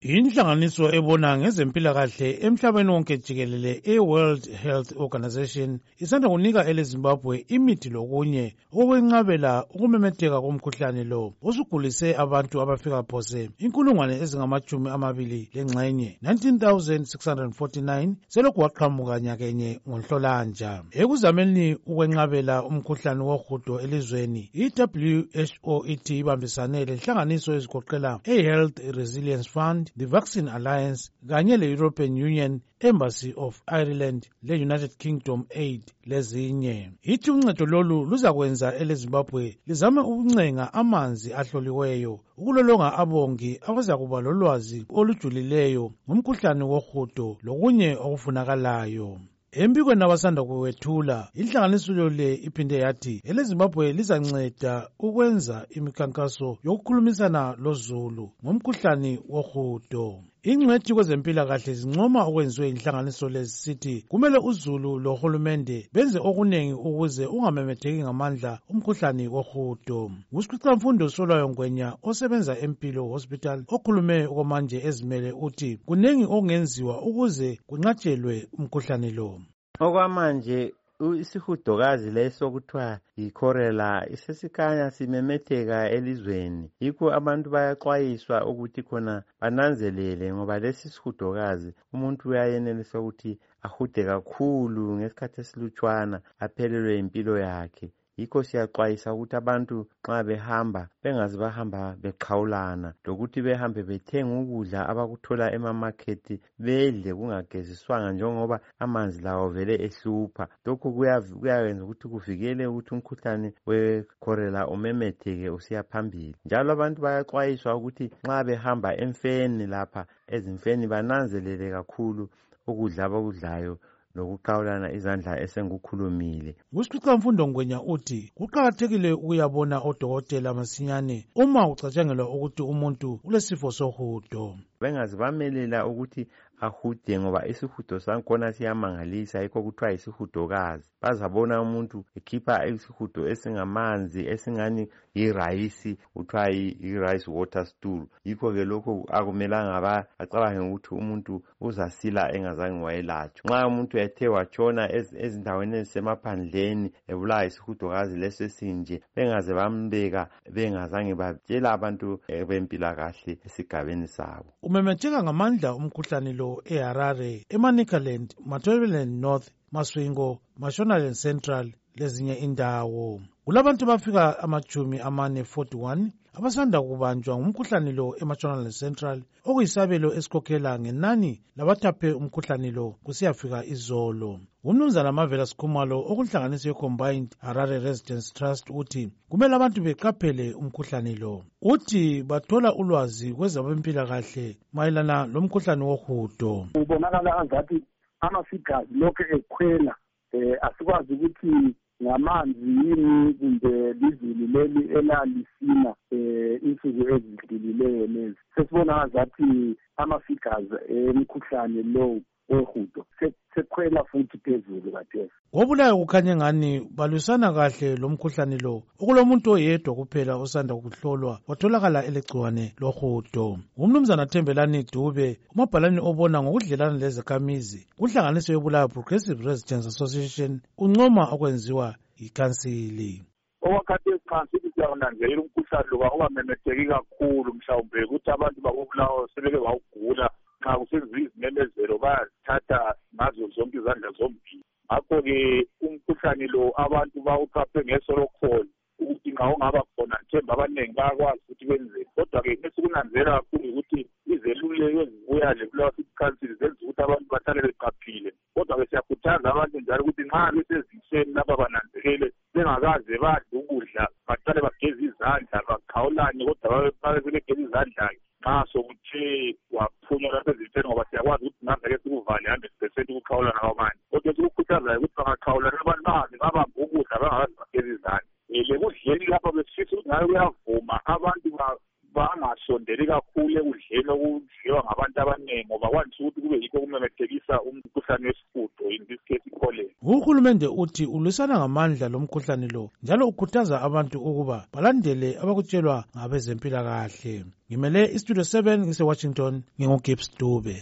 Inhlanganiso ebona ngezempilakahle emhlabeni wonke jikelele e-World Health Organization isanda kunika eleZimbabwe imithi lokunye okwenqabela ukumemetheka komkhuhlane lo osugulise abantu abafika phose 19,649 selokhu waqhamuka nyakenye ngoNhlolanja. Ekuzameni ukwenqabela umkhuhlane wohudo elizweni, i-WHO ithi ibambisane lenhlanganiso ezigoqela e-Health Resilience Fund, the Vaccine Alliance kanye le-European Union, Embassy of Ireland le-United Kingdom Aid lezinye. Ithi uncedo lolu luzakwenza eleZimbabwe lizame ukuncenga amanzi ahloliweyo ukulolonga abongi abazakuba lolwazi olujulileyo ngomkhuhlane wohudo lokunye okufunakalayo. Embikweni abasanda kuwethula, inhlanganiso le iphinde yathi eleZimbabwe lizanceda ukwenza imikhankaso yokukhulumisana lozulu ngomkhuhlane wohudo. Ingcwethi kwezempilakahle zincoma okwenziwe inhlanganiso lezi sithi kumele uzulu lohulumende benze okunengi ukuze ungamemetheki ngamandla umkhuhlane wohudo. Usiqhaqamfundo Solwayo Ngwenya osebenza eMpilo Hospital okhulume okwamanje ezimele uthi kunengi okungenziwa ukuze kunqatshelwe umkhuhlane lo. Okwamanje isihudokazi leso kuthiwa yiCholera isesikhanya simemetheka elizweni. Yikho abantu bayaxwayiswa ukuthi khona bananzelele ngoba lesi sihudokazi umuntu uyayenelisa ukuthi ahude kakhulu ngesikhathi esilutshwana aphelelwe impilo yakhe. Yikho siyaxwayisa ukuthi abantu nxa behamba bengazi bahamba beqhawulana, lokuthi behambe bethenga ukudla abakuthola emamarket bedle kungageziswanga njengoba amanzi lawo vele ehlupha. Lokhu kuyayenza ukuthi kuvikele ukuthi umkhuhlane weCholera umemetheke usiya phambili. Njalo abantu bayaxwayiswa ukuthi nxa behamba emfeni lapha ezimfeni bananzelele kakhulu ukudla abakudlayo nokuqhawulana izandla esengikukhulumile. Usiqhaqamfundo Ngwenya uthi kuqakathekile ukuyabona odokotela masinyane uma ucatshangelwa ukuthi umuntu ulesifo sohudo. Bengazi bamelela ukuthi ahude ngoba isihudo sakhona siyamangalisa, yikho kuthiwa yisihudokazi. Bazabona umuntu ekhipha isihudo esingamanzi esingani yirayisi, kuthiwa yi-rice water stool. Yikho ke lokho akumelanga acabange ukuthi umuntu uzasila engazange wayelatshwa. Nxa umuntu ethe watshona ezindaweni ezisemaphandleni ebulawa yisihudokazi leso esinje, bengaze bambeka bengazange batshela abantu bempilakahle esigabeni sabo. Umemetheka ngamandla umkhuhlane lo eHarare, eManicaland, Matabeleland North, Masvingo, Mashonaland Central lezinye indawo. Kulabantu bafika 41 abasanda kubanjwa ngumkhuhlane lo eMashonaland Central, okuyisabelo esikhokhela ngenani labathaphe umkhuhlane lo kusiyafika izolo. Umnumzana Mavela Sikhumalo okunhlanganiso ye-Combined Harare Residents Trust uthi kumele abantu beqaphele umkhuhlane lo. Uthi bathola ulwazi kwezabempilakahle mayelana lomkhuhlane wohudo. Ubonakala angathi amafigures lokho ekhwela, asikwazi ukuthi ngamanzi yini kumbe lizulu leli elalisina insuku ezidlulileyo lezi. Sesibona ngathi amafigures emkhuhlane lo wohudo sekhwela futhi phezulu kathesi. Ngobulayo kukhanye ngani balwisana kahle lo mkhuhlane lo. Okulomuntu oyedwa kuphela osanda ukuhlolwa watholakala elegciwane lohudo. Umnumzana Thembelani Dube, umabhalani obona ngokudlelana lezakhamizi kunhlanganiso yobulayo Progressive Residents Association, uncoma okwenziwa yikhansili. Owakhathi esikhansini siyawunanzelela umkhuhlane lo awamemetheki kakhulu, mhlawumbe ukuthi abantu bakubulawa sebeke bawugula. Nxa kusenziwa izimemezelo bayazithatha ngazo zonke izandla zombili. Ngakho-ke umkhuhlane lo abantu bawuqaphe ngeso lokhona ukuthi nxa ungaba khona themba abaningi bayakwazi ukuthi benzeni. Kodwa-ke esikunanzela kakhulu ukuthi izeluleko ezibuya lebulawa City Council zenza ukuthi abantu bahlale beqaphile. Kodwa-ke siyakhuthaza abantu njalo ukuthi nxa beseziseni lapha bananzelele bengakaze badle ukudla baqale bageze izandla baqhawulane, kodwa babe sebegeze izandla-ke nxa sokuthe waphunywa lapha ezitheni, ngoba siyakwazi ukuthi ngazake sikuvale 100% ukuqhawulana kwabanye. Kodwa sikukhuthazayo ukuthi bangaqhawulana abantu bangaze babambe ukudla bangakaze bageze izandla. Lekudleni lapha besifisa ukuthi ngayo kuyavuma abantu bangasweli kungasondeli kakhulu ekudleni okudliwa ngabantu abaningi ngoba kwandise ukuthi kube yikho kumemethekisa umkhuhlane wesihudo, in this case icholera. Uhulumende uthi ulwisana ngamandla lomkhuhlane lo njalo ukhuthaza abantu ukuba balandele abakutshelwa ngabezempilakahle. Ngimele iStudio 7 ngise-Washington, nginguGibbs Dube.